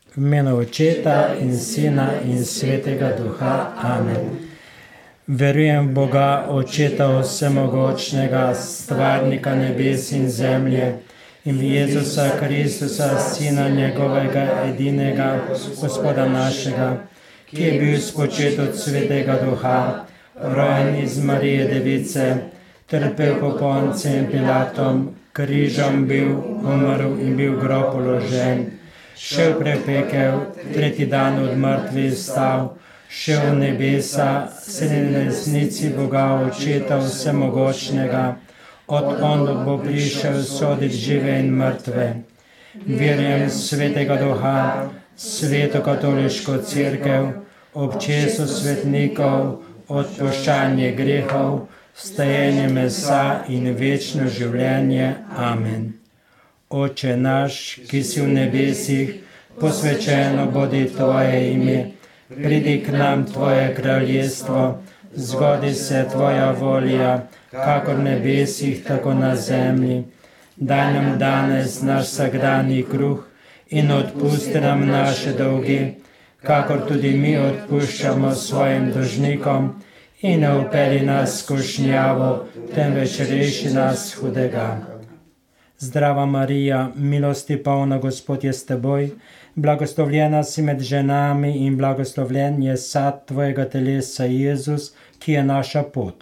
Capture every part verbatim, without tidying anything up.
V imenu Očeta in Sina in Svetega Duha. Amen. Verujem v Boga, Očeta vsemogočnega, stvarnika nebes in zemlje, in v Jezusa Kristusa, Sina njegovega edinega, Gospoda našega, ki je bil spočet od Svetega Duha, rojen iz Marije Device, trpel po Poncem Pilatom, križem bil, umrl in bil v grob položen, šel prepekel, tretji dan od mrtvih vstal, šel v nebesa, sedi na desnici Boga Očeta vsemogočnega, od onde bo prišel soditi žive in mrtve. Verujem v Svetega Duha, Sveto katoliško cerkev, občestvo svetnikov, odpuščanje grehov, vstajenje mesa in večno življenje. Amen. Oče naš, ki si v nebesih, posvečeno bodi Tvoje ime, pridi k nam Tvoje kraljestvo, zgodi se Tvoja volja, kakor v nebesih, tako na zemlji. Daj nam danes naš vsakdanji kruh in odpusti nam naše dolge, kakor tudi mi odpuščamo svojim dolžnikom, in ne vpelji nas v skušnjavo, temveč reši nas hudega. Zdrava Marija, milosti polna, Gospod je s teboj, blagoslovljena si med ženami in blagoslovljen je sad tvojega telesa, Jezus, ki je naša pot.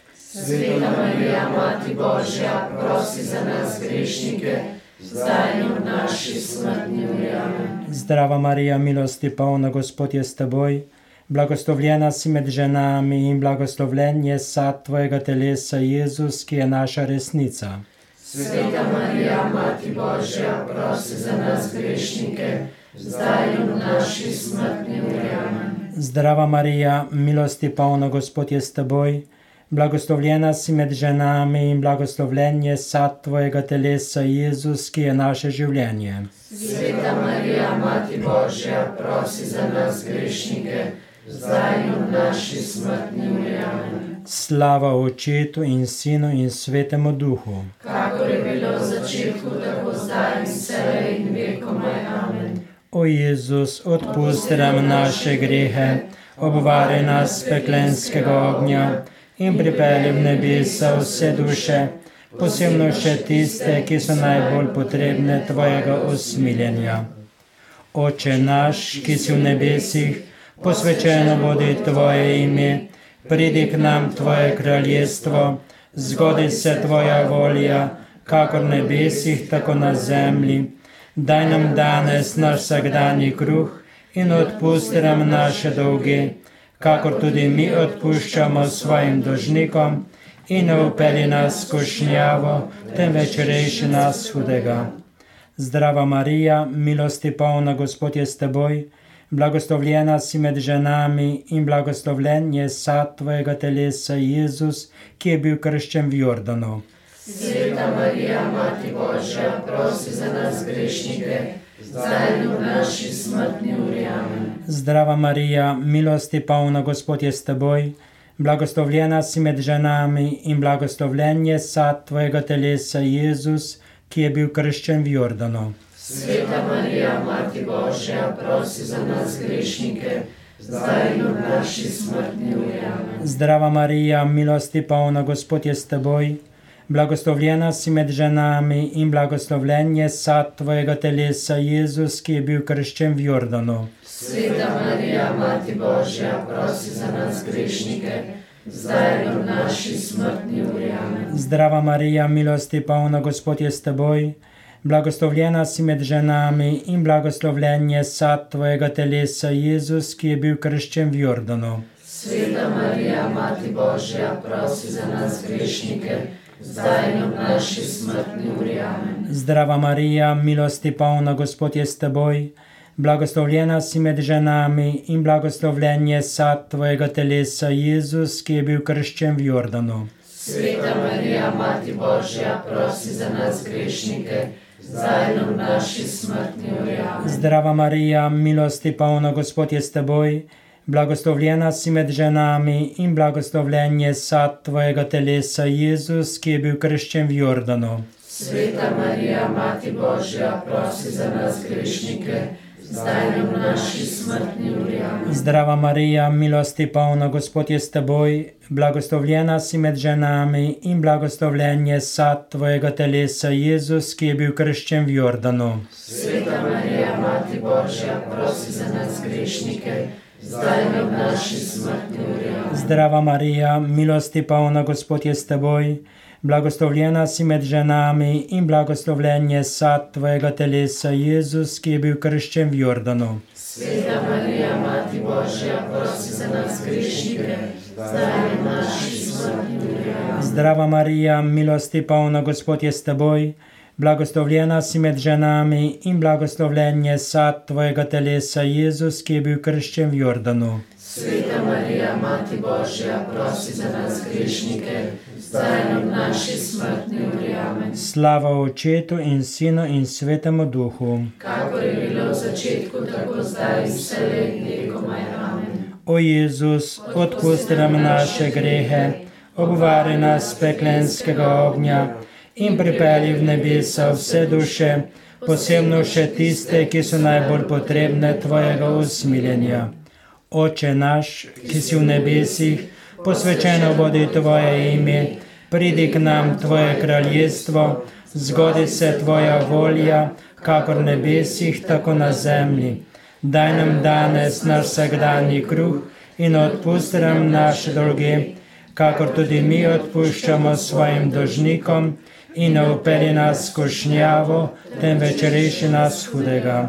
Sveta Marija, Mati Božja, prosi za nas grešnike, zdaj in v naši smrtni uri. Amen. Zdrava Marija, milosti polna, Gospod je s teboj, blagoslovljena si med ženami in blagoslovljen je sad tvojega telesa, Jezus, ki je naša resnica. Sveta Marija, Mati Božja, prosi za nas grešnike, zdaj in v naši smrtni uri. Amen. Zdrava Marija, milosti polna, Gospod je s teboj, blagoslovljena si med ženami in blagoslovljen je sad tvojega telesa, Jezus, ki je naše življenje. Sveta Marija, Mati Božja, prosi za nas grešnike, zdaj in v naši smrtni uri. Amen. Slava Očetu in Sinu in Svetemu Duhu. Kakor je bilo v začetku, tako zdaj in vselej in vekomaj. Amen. O Jezus, odpusti nam naše grehe, obvari nas s peklenskega ognja in pripelji v nebesa vse duše, posebno še tiste, ki so najbolj potrebne tvojega usmiljenja. Oče naš, ki si v nebesih, posvečeno bodi tvoje ime, pridi k nam tvoje kraljestvo, zgodi se tvoja volja, kakor v nebesih, tako na zemlji. Daj nam danes naš vsakdanji kruh in odpusti nam naše dolge, kakor tudi mi odpuščamo svojim dolžnikom, in ne vpelji nas v skušnjavo, temveč reši nas hudega. Zdrava Marija, milosti polna, Gospod je s teboj, blagoslovljena si med ženami in blagoslovljen je sad tvojega telesa, Jezus, ki je bil krščen v Jordanu. Sveta Marija, Mati Božja, prosi za nas grešnike, zdaj in v naši smrtni uri. Amen. Zdrava Marija, milosti polna, Gospod je s teboj, blagoslovljena si med ženami in blagoslovljen je sad tvojega telesa, Jezus, ki je bil krščen v Jordanu. Sveta Marija, Mati Božja, prosi za nas grešnike, zdaj in v naši smrtni uri. Amen. Zdrava Marija, milosti polna, Gospod je s teboj, blagoslovljena si med ženami in blagoslovljen je sad tvojega telesa, Jezus, ki je bil krščen v Jordanu. Sveta Marija, Mati Božja, prosi za nas grešnike, zdaj in v naši smrtni uri. Amen. Zdrava Marija, milosti polna, Gospod je s teboj, blagoslovljena si med ženami in blagoslovljen je sad tvojega telesa, Jezus, ki je bil krščen v Jordanu. Sveta Marija, Mati Božja, prosi za nas grešnike, zdaj in v naši smrtni uri. Amen. Zdrava Marija, milosti polna, Gospod je s teboj, blagoslovljena si med ženami in blagoslovljen je sad tvojega telesa, Jezus, ki je bil krščen v Jordanu. Sveta Marija, Mati Božja, prosi za nas grešnike, zdaj in v naši smrtni uri. Amen. Zdrava Marija, milosti polna, Gospod je s teboj, blagoslovljena si med ženami in blagoslovljen je sad tvojega telesa, Jezus, ki je bil krščen v Jordanu. Sveta Marija, Mati Božja, prosi za nas grešnike, zdaj in v naši smrtni uri. Amen. Zdrava Marija, milosti polna, Gospod je s teboj, blagoslovljena si med ženami in blagoslovljen je sad tvojega telesa, Jezus, ki je bil krščen v Jordanu. Sveta Marija, Mati Božja, prosi za nas grešnike, zdaj in v naši smrtni uri. Amen. Zdrava Marija, milosti polna, Gospod je s teboj, blagoslovljena si med ženami in blagoslovljen je sad tvojega telesa, Jezus, ki je bil krščen v Jordanu. Sveta Marija, Mati Božja, prosi za nas grešnike, zdaj in v naši smrtni uri. Amen. Zdrava Marija, milosti polna, Gospod je s teboj, blagoslovljena si med ženami in blagoslovljen je sad tvojega telesa, Jezus, ki je bil krščen v Jordanu. Sveta Marija, Mati Božja, prosi za nas grešnike, zdaj in v naši smrtni uri. Amen. Slava Očetu in Sinu in Svetemu Duhu. Kakor je bilo v začetku, tako zdaj in vselej in vekomaj. Amen. O Jezus, odpusti nam naše grehe, obvari nas peklenskega ognja in pripelji v nebesa vse duše, posebno še tiste, ki so najbolj potrebne tvojega usmiljenja. Oče naš, ki si v nebesih, posvečeno bodi tvoje ime, pridi k nam tvoje kraljestvo, zgodi se tvoja volja, kakor v nebesih, tako na zemlji. Daj nam danes naš vsakdanji kruh in odpusti nam naše dolge, kakor tudi mi odpuščamo svojim dolžnikom, in ne vpelji nas v skušnjavo, temveč reši nas hudega.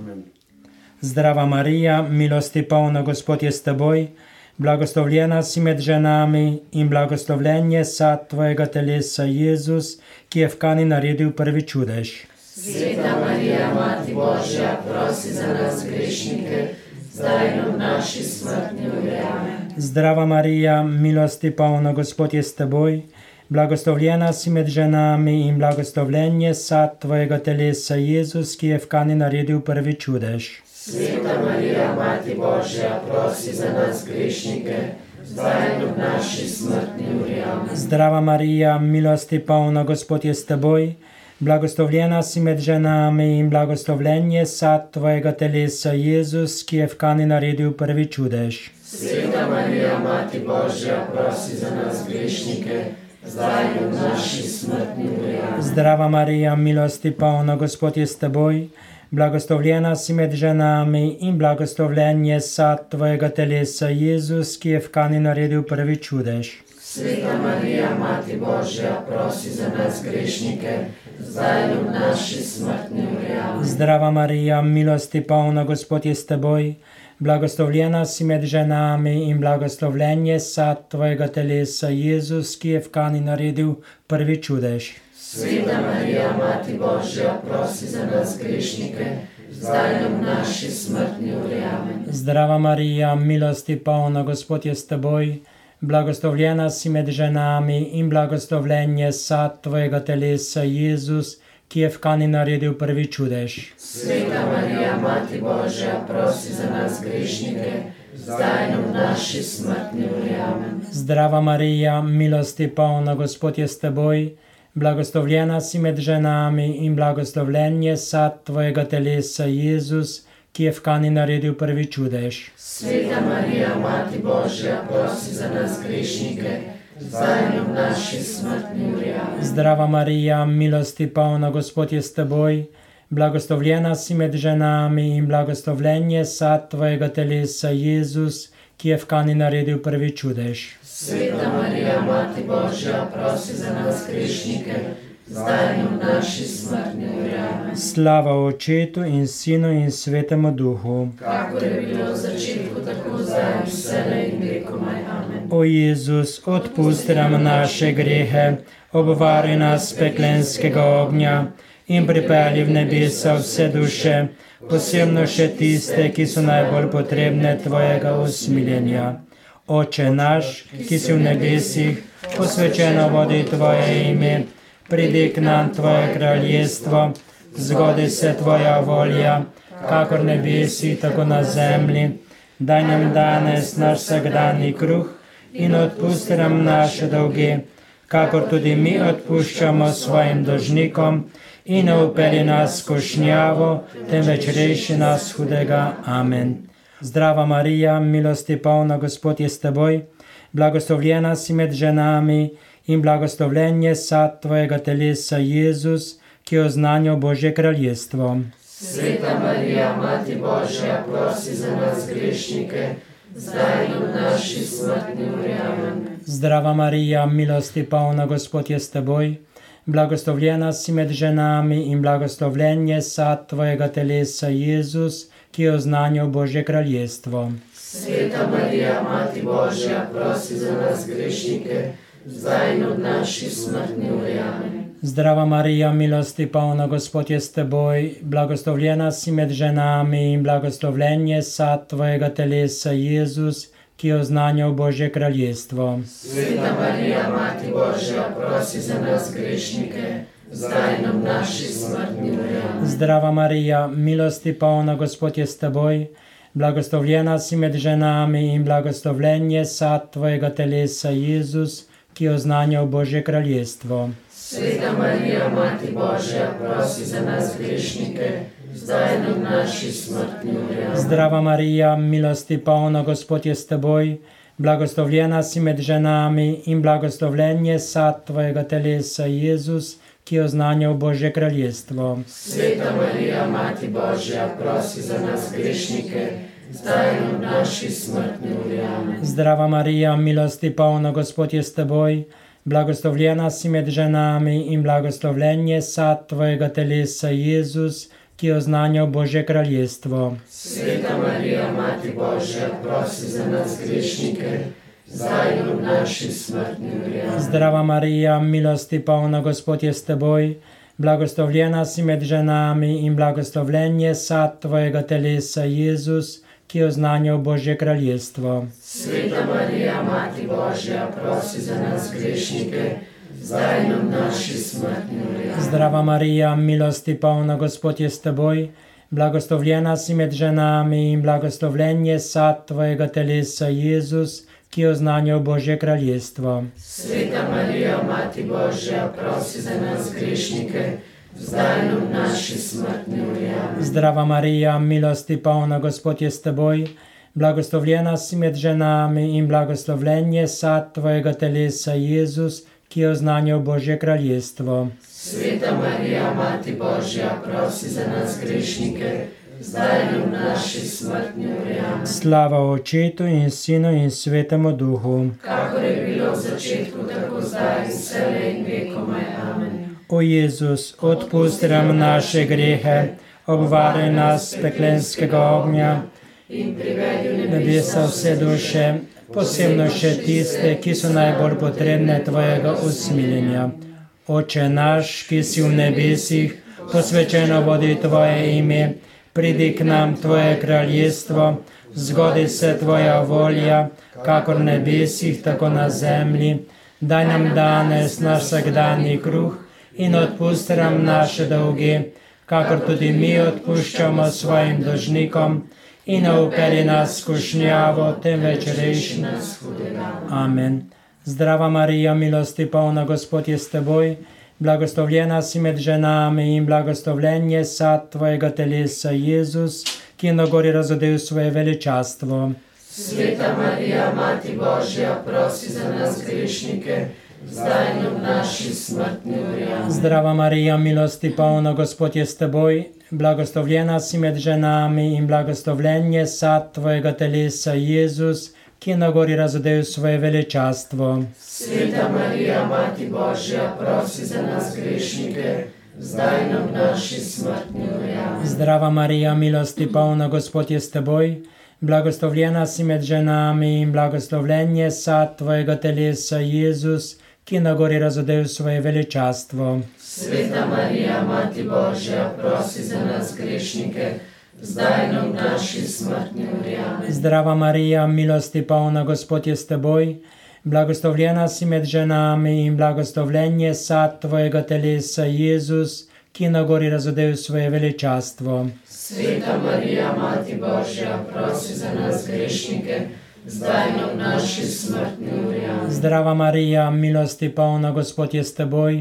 Zdrava Marija, milosti polna, Gospod je s teboj, blagoslovljena si med ženami in blagoslovljen je sad tvojega telesa, Jezus, ki je v Kani naredil prvi čudež. Sveta Marija, Mati Božja, prosi za nas grešnike, zdaj in v naši smrtni uri. Amen. Zdrava Marija, milosti polna, Gospod je s teboj, blagoslovljena si med ženami in blagoslovljen je sad tvojega telesa, Jezus, ki je v Kani naredil prvi čudež. Sveta Marija, Mati Božja, prosi za nas grešnike, zdaj in v naši smrtni uri. Amen. Zdrava Marija, milosti polna, Gospod je s teboj, blagoslovljena si med ženami in blagoslovljen je sad tvojega telesa, Jezus, ki je v Kani naredil prvi čudež. Sveta Marija, Mati Božja, prosi za nas grešnike, zdaj in v naši smrtni uri. Amen. Zdrava Marija, milosti polna, Gospod je s teboj, blagoslovljena si med ženami in blagoslovljen je sad tvojega telesa, Jezus, ki je v Kani naredil prvi čudež. Sveta Marija, Mati Božja, prosi za nas grešnike, zdaj in v naši smrtni uri. Amen. Zdrava Marija, milosti polna, Gospod je s teboj, blagoslovljena si med ženami in blagoslovljen je sad tvojega telesa, Jezus, ki je v Kani naredil prvi čudež. Sveta Marija, Mati Božja, prosi za nas grešnike, zdaj in v naši smrtni uri. Amen. Zdrava Marija, milosti polna, Gospod je s teboj, blagoslovljena si med ženami in blagoslovljen je sad tvojega telesa, Jezus, ki je v Kani naredil prvi čudež. Sveta Marija, Mati Božja, prosi za nas grešnike, zdaj in v naši smrtni uri. Amen. Zdrava Marija, milosti polna, Gospod je s teboj, blagoslovljena si med ženami in blagoslovljen je sad tvojega telesa, Jezus, ki je v Kani naredil prvi čudež. Sveta Marija, Mati Božja, prosi za nas grešnike, zdaj in v naši smrtni uri. Amen. Zdrava Marija, milosti polna, Gospod je s teboj, blagoslovljena si med ženami in blagoslovljen je sad tvojega telesa, Jezus, ki je v Kani naredil prvi čudež. Sveta Marija, Mati Božja, prosi za nas grešnike, zdaj in v naši smrtni uri. Amen. Slava Očetu in Sinu in Svetemu Duhu. Kakor je bilo v začetku, tako zdaj in vselej in vekomaj. Amen. O Jezus, odpusti nam naše grehe, obvari nas peklenskega ognja in pripelji v nebesa vse duše, posebno še tiste, ki so najbolj potrebne tvojega usmiljenja. Oče naš, ki si v nebesih, posvečeno bodi tvoje ime, pridi k nam tvoje kraljestvo, zgodi se tvoja volja, kakor v nebesih, tako na zemlji. Daj nam danes naš vsakdanji kruh in odpusti nam naše dolge, kakor tudi mi odpuščamo svojim dolžnikom, in ne upelji nas skušnjavo, temveč reši nas hudega. Amen. Zdrava Marija, milosti polna, Gospod je s teboj, blagoslovljena si med ženami in blagoslovljen je sad tvojega telesa, Jezus, ki je oznanjal Božje kraljestvo. Sveta Marija, Mati Božja, prosi za nas grešnike, zdaj in v naši smrtni uri. Amen. Zdrava Marija, milosti polna, Gospod je s teboj, blagoslovljena si med ženami in blagoslovljen je sad tvojega telesa, Jezus, ki je oznanjal Božje kraljestvo. Sveta Marija, Mati Božja, prosi za nas grešnike, zdaj in v naši smrtni uri. Amen. Zdrava Marija, milosti polna, Gospod je s teboj, blagoslovljena si med ženami in blagoslovljen je sad tvojega telesa, Jezus, ki je oznanjal Božje kraljestvo. Sveta Marija, Mati Božja, prosi za nas grešnike, zdaj in v naši smrtni uri. Amen. Zdrava Marija, milosti polna, Gospod je s teboj, blagoslovljena si med ženami in blagoslovljen je sad tvojega telesa, Jezus, ki je oznanjal Božje kraljestvo. Sveta Marija, Mati Božja, prosi za nas grešnike, zdaj in v naši smrtni uri. Amen. Zdrava Marija, milosti polna, Gospod je s teboj, blagoslovljena si med ženami in blagoslovljen je sad tvojega telesa, Jezus, ki je oznanjal Božje kraljestvo. Sveta Marija, Mati Božja, prosi za nas grešnike, zdaj in v naši smrtni uri. Amen. Zdrava Marija, milosti polna, Gospod je s teboj, blagoslovljena si med ženami in blagoslovljen je sad tvojega telesa, Jezus, ki je oznanjal Božje kraljestvo. Sveta Marija, Mati Božja, prosi za nas grešnike, zdaj in v naši smrtni uri. Amen. Zdrava Marija, milosti polna, Gospod je s teboj, blagoslovljena si med ženami in blagoslovljen je sad tvojega telesa, Jezus, ki je oznanjal Božje kraljestvo. Sveta Marija, Mati Božja, prosi za nas grešnike, zdaj in v naši smrtni uri. Amen. Zdrava Marija, milosti polna, Gospod je s teboj, blagoslovljena si med ženami in blagoslovljen je sad tvojega telesa, Jezus, ki je oznanjal Božje kraljestvo. Sveta Marija, Mati Božja, prosi za nas grešnike, zdaj in v naši smrtni uri. Amen. Zdrava Marija, milosti polna, Gospod je s teboj, blagoslovljena si med ženami in blagoslovljen je sad tvojega telesa, Jezus, ki je oznanjal Božje kraljestvo. Sveta Marija, Mati Božja, prosi za nas grešnike, zdaj in v naši smrtni uri. Amen. Slava Očetu in Sinu in Svetemu Duhu. Kakor je bilo v začetku, tako zdaj in vselej in vekomaj. Amen. O Jezus, odpusti nam naše grehe, obvaruj nas peklenskega ognja In privedi v nebesa vse duše, posebno še tiste, ki so najbolj potrebne tvojega usmiljenja. Oče naš, ki si v nebesih, posvečeno bodi tvoje ime, pridi k nam tvoje kraljestvo, zgodi se tvoja volja, kakor v nebesih, tako na zemlji. Daj nam danes naš vsakdanji kruh in odpusti nam naše dolge, kakor tudi mi odpuščamo svojim dolžnikom, in ne upelji nas skušnjavo, temveč reši nas hudega. Amen. Zdrava Marija, milosti polna, Gospod je s teboj, blagoslovljena si med ženami in blagoslovljen je sad tvojega telesa, Jezus, ki je na gori razodel svoje veličastvo. Sveta Marija, Mati Božja, prosi za nas grešnike, zdaj in v naši smrtni uri. Amen. Zdrava Marija, milosti polna, Gospod je s teboj, blagoslovljena si med ženami in blagoslovljen je sad tvojega telesa, Jezus, ki je na gori razodel svoje veličastvo. Sveta Marija, Mati Božja, prosi za nas grešnike, zdaj in v naši smrtni uri. Amen. Zdrava Marija, milosti polna, Gospod je s teboj, blagoslovljena si med ženami in blagoslovljen je sad tvojega telesa, Jezus, ki je na gori razodel svoje veličastvo. Sveta Marija, Mati Božja, prosi za nas grešnike, zdaj in v naši smrtni uri. Amen. Zdrava Marija, milosti polna, Gospod je s teboj, blagoslovljena si med ženami in blagoslovljen je sad tvojega telesa, Jezus, ki je na gori razodel svoje veličastvo. Sveta Marija, Mati Božja, prosi za nas grešnike, zdaj in v naši smrtni uri. Amen. Zdrava Marija, milosti polna, Gospod je s teboj,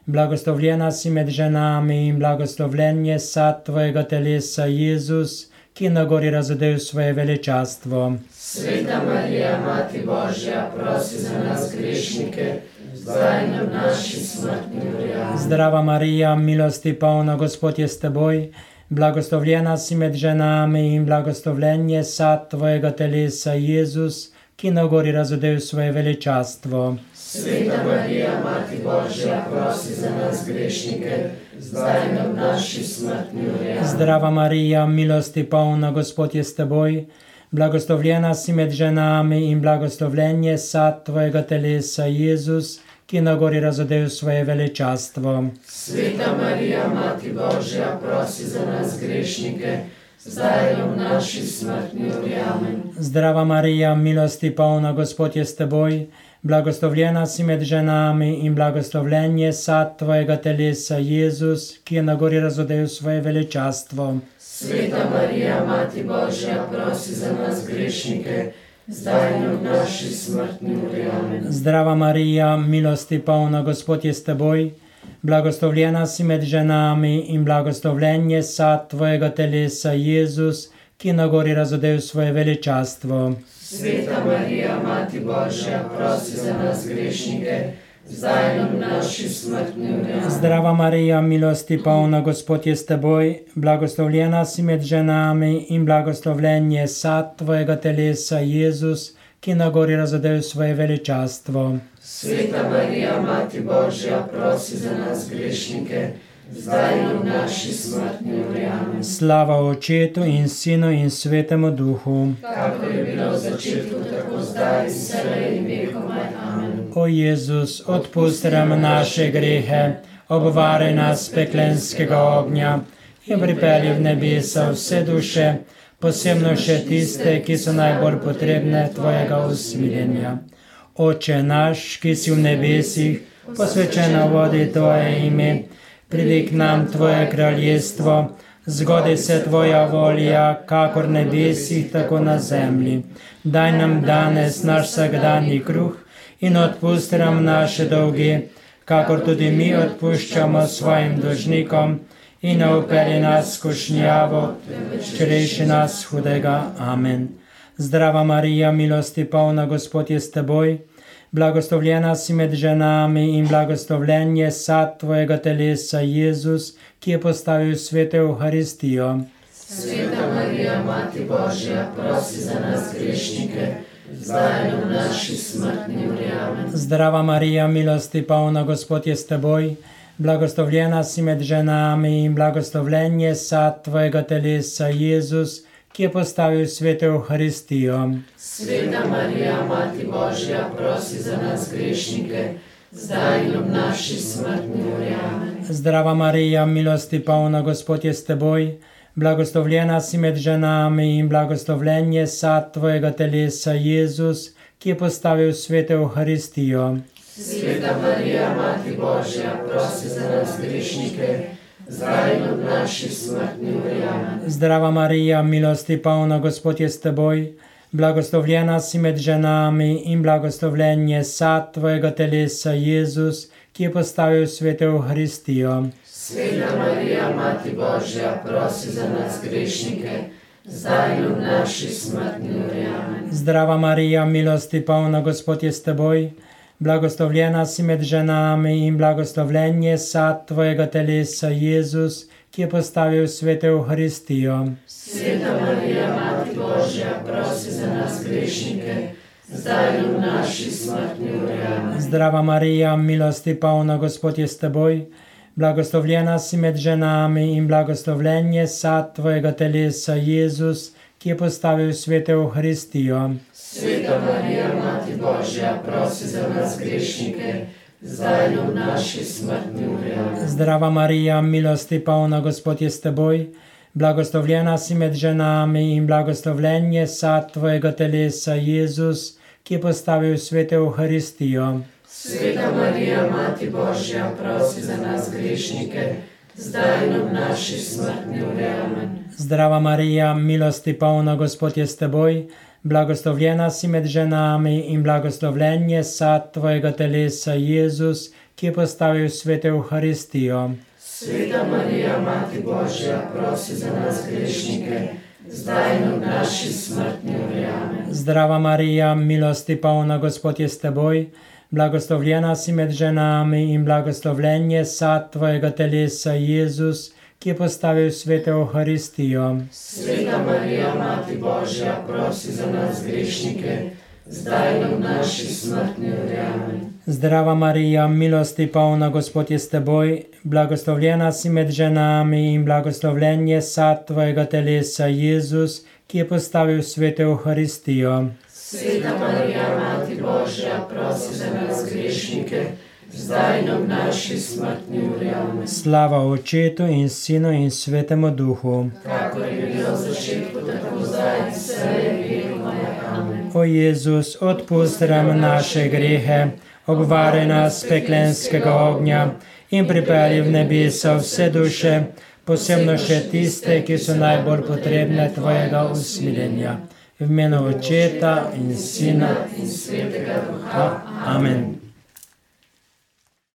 blagoslovljena si med ženami in blagoslovljen je sad tvojega telesa, Jezus, ki na gori razodel svoje veličastvo. Sveta Marija, Mati Božja, prosi za nas grešnike, zdaj in v naši smrtni uri. Amen. Zdrava Marija, milosti polna, Gospod je s teboj, blagoslovljena si med ženami in blagoslovljen je sad tvojega telesa, Jezus, ki na gori razodel svoje veličastvo. Sveta Marija, Mati Božja, prosi za nas grešnike, zdaj in v naši smrtni uri. Amen. Zdrava Marija, milosti polna, Gospod je s teboj, blagoslovljena si med ženami in blagoslovljen je sad tvojega telesa, Jezus, ki na gori razodel svoje veličastvo. Sveta Marija, Mati Božja, prosi za nas grešnike, zdaj in v naši smrtni uri. Amen. Zdrava Marija, milosti polna, Gospod je s teboj, blagoslovljena si med ženami in blagoslovljen je sad tvojega telesa, Jezus, ki je na gori razodel svoje veličastvo. Sveta Marija, Mati Božja, prosi za nas grešnike, zdaj in v naši smrtni uri. Amen. Zdrava Marija, milosti polna, Gospod je s teboj, blagoslovljena si med ženami in blagoslovljen je sad tvojega telesa, Jezus, ki na gori razodel svoje veličastvo. Sveta Marija, Mati Božja, prosi za nas grešnike, zdaj in v naši smrtni uri. Amen. Zdrava Marija, milosti polna, Gospod je s teboj, blagoslovljena si med ženami in blagoslovljen je sad tvojega telesa, Jezus, ki na gori razodel svoje veličastvo. Sveta Marija, Mati Božja, prosi za nas grešnike, zdaj in v naši smrtni uri. Amen. Slava Očetu in Sinu in Svetemu Duhu. Kakor je bilo v začetku, tako zdaj in vselej in vekomaj. Amen. O Jezus, odpusti nam naše grehe, obvari nas peklenskega ognja in pripelji v nebesa vse duše, posebno še tiste, ki so najbolj potrebne tvojega usmiljenja. Oče naš, ki si v nebesih, posvečeno vodi tvoje ime, pridi k nam tvoje kraljestvo, zgodi se tvoja volja, kakor v nebesih, tako na zemlji. Daj nam danes naš vsakdanji kruh in odpusti nam naše dolge, kakor tudi mi odpuščamo svojim dolžnikom, in ne vpelji nas v skušnjavo, reši nas hudega. Amen. Zdrava Marija, milosti polna, Gospod je s teboj, blagoslovljena si med ženami in blagoslovljen je sad tvojega telesa, Jezus, ki je postavil svet Evharistijo. Sveta Marija, Mati Božja, prosi za nas grešnike, zdaj in v naši smrtni uri. Amen. Zdrava Marija, milosti polna, Gospod je s teboj, blagoslovljena si med ženami in blagoslovljen je sad tvojega telesa, Jezus, ki je postavil svet Evharistijo. Sveta Marija, Mati Božja, prosi za nas grešnike, zdaj in v naši smrtni uri. Amen. Zdrava Marija, milosti polna, Gospod je s teboj, blagoslovljena si med ženami in blagoslovljen je sad tvojega telesa, Jezus, ki je postavil svet Evharistijo. Sveta Marija, Mati Božja, prosi za nas grešnike, zdaj in v naši smrtni uri. Amen. Zdrava Marija, milosti polna, Gospod je s teboj, blagoslovljena si med ženami in blagoslovljen je sad tvojega telesa, Jezus, ki je postavil svet Evharistijo. Sveta Marija, Mati Božja, prosi za nas grešnike, zdaj in v naši smrtni uri. Amen. Zdrava Marija, milosti polna, Gospod je s teboj, blagoslovljena si med ženami in blagoslovljen je sad tvojega telesa, Jezus, ki je postavil svet Evharistijo. Sveta Marija, Mati Božja, prosi za nas grešnike, zdaj in v naši smrtni uri. Amen. Zdrava Marija, milosti polna, Gospod je s teboj, blagoslovljena si med ženami in blagoslovljen je sad tvojega telesa, Jezus, ki je postavil svet Evharistijo. Sveta Marija, Mati Božja, prosi za nas grešnike, zdaj in v naši smrtni uri. Amen. Zdrava Marija, milosti polna, Gospod je s teboj, blagoslovljena si med ženami in blagoslovljen je sad tvojega telesa, Jezus, ki je postavil svet Evharistijo. Sveta Marija, Mati Božja, prosi za nas grešnike, zdaj in v naši smrtni uri. Amen. Zdrava Marija, milosti polna, Gospod je s teboj, blagoslovljena si med ženami in blagoslovljen je sad tvojega telesa, Jezus, ki je postavil svet Evharistijo. Sveta Marija, Mati Božja, prosi za nas grešnike, zdaj in v naši smrtni uri. Amen. Zdrava Marija, milosti polna, Gospod je s teboj, blagoslovljena si med ženami in blagoslovljen je sad tvojega telesa, Jezus, ki je postavil svet Evharistijo. Sveta Marija, Mati Božja, prosi za nas grešnike, zdaj in v naši smrtni uri. Amen. Zdrava Marija, milosti polna, Gospod je s teboj, blagoslovljena si med ženami in blagoslovljen je sad tvojega telesa, Jezus, ki je postavil svet Evharistijo. Sveta Marija, Mati Božja, prosi za nas grešnike, zdaj in v naši smrtni uri. Amen. Slava Očetu in Sinu in Svetemu Duhu. Kakor je bilo v začetku, tako zdaj in vselej v vekove. Amen. O Jezus, odpusti nam naše grehe, obvari nas peklenskega ognja in pripelji v nebesa vse duše, posebno še tiste, ki so najbolj potrebne tvojega usmiljenja. V imenu Očeta in Sina in Svetega Duha. Amen.